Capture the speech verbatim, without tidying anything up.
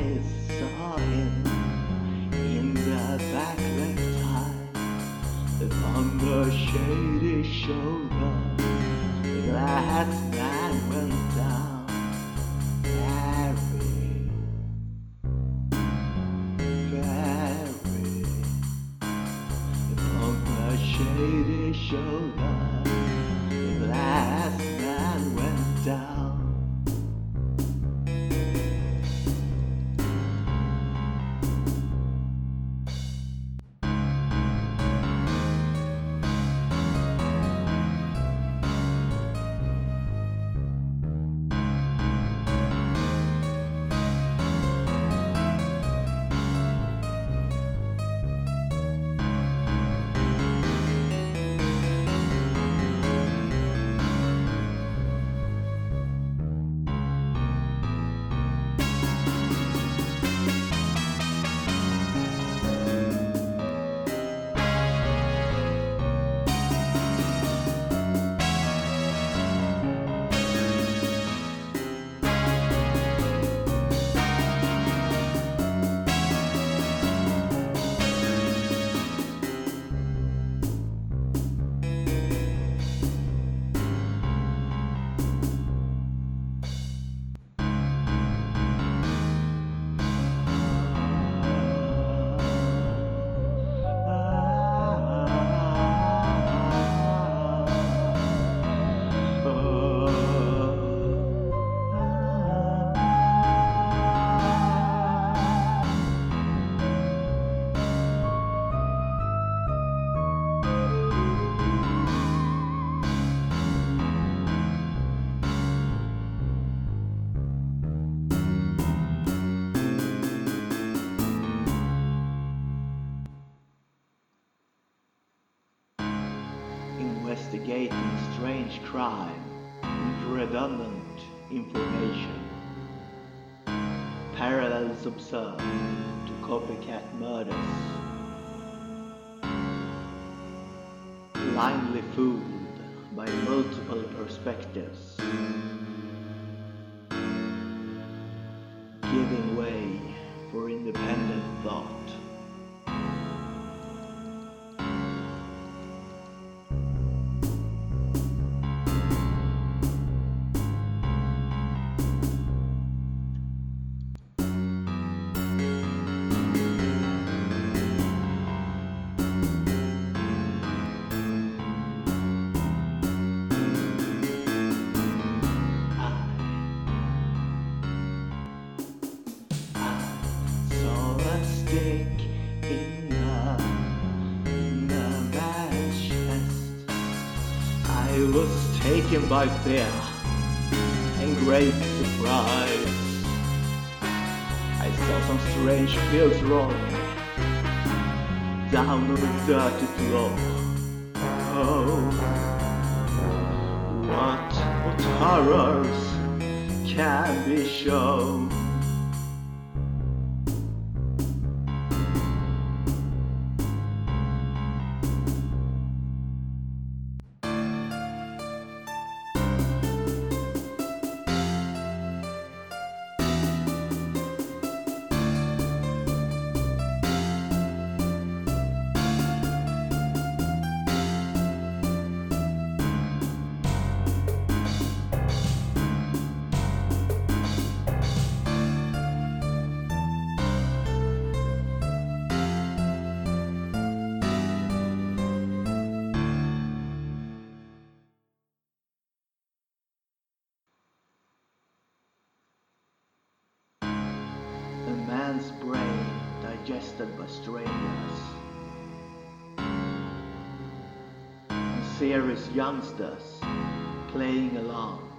I saw him in the back left eye, upon the shady shoulder. The last man went down, very, very, upon the shady shoulder. The last man went down. Investigating strange crime with redundant information. Parallels observed to copycat murders. Blindly fooled by multiple perspectives. Giving way for independent thought. Stick in the, in the man's chest. I was taken by fear and great surprise. I saw some strange fields rolling down on the dirty floor. Oh, what, what horrors can be shown. A man's brain digested by strangers, and serious youngsters playing along.